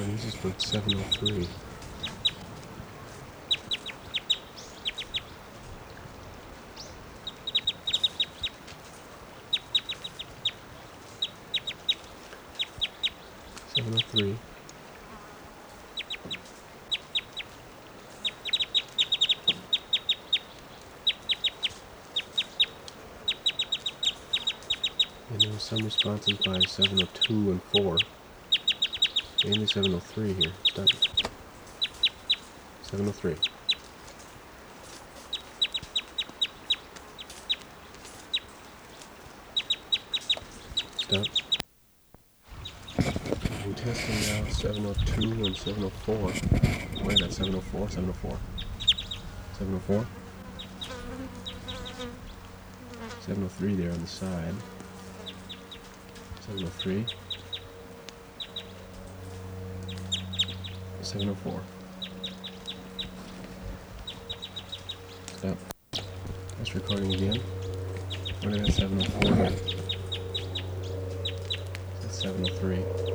And this is bird 703. And there were some responses by 702 and 4. Mainly 703 here. Stop. 703. Stop. I'm testing now 702 and 704. Wait, that's 704, 704. 704. 703 there on the side. 703. 704. Stop. That's recording again. What is that 704 here? That's 703.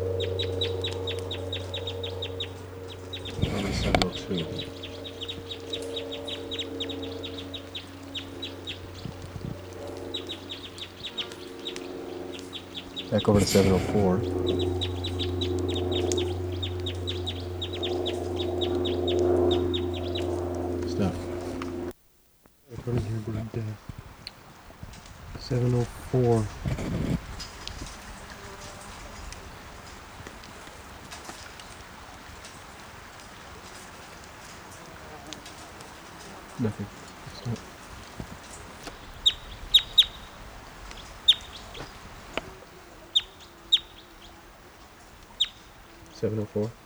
Probably 702. Back over to 704. Stop. Recording here, bird 704. Nothing. Stop. Seven oh four.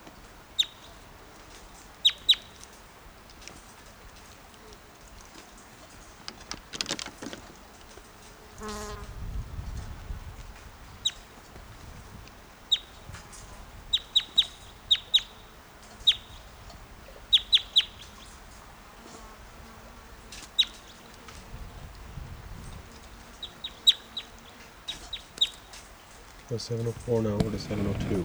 So 704 now, we're to 702.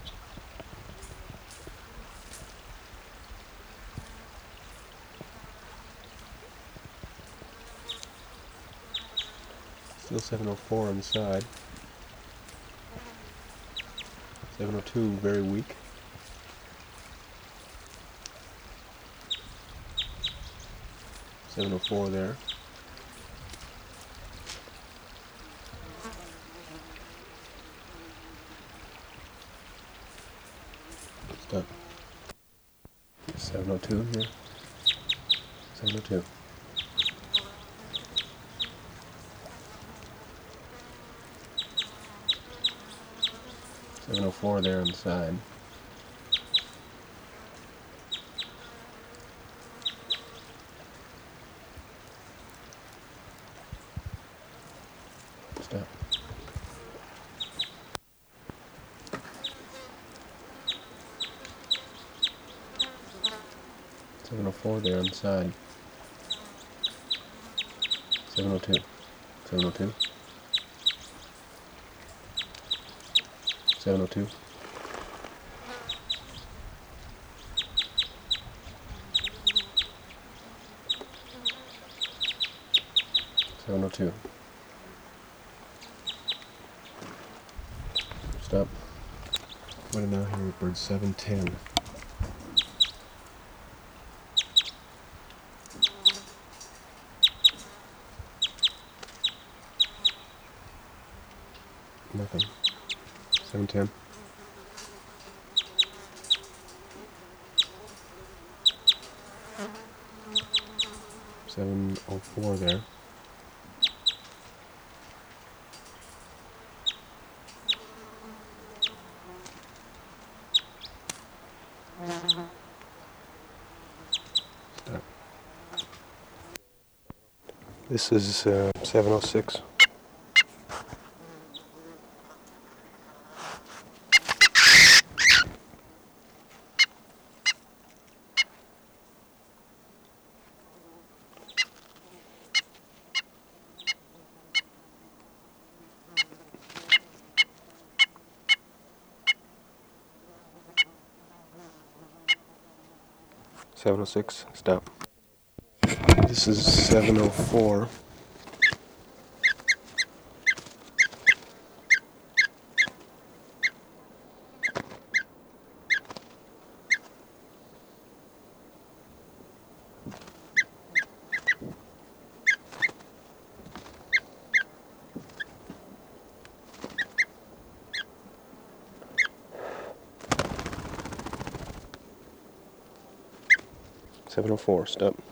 Still 704 on the side. 702 very weak. 704 there. Stop. 702 here. 702. 704 there on the side. Stop. 704 there on the side. 702. 702. 702. 702. Stop. What now here with bird 710. Nothing. 710. 704 there. Stop. This is 706. 706, stop. This is 704. Stop.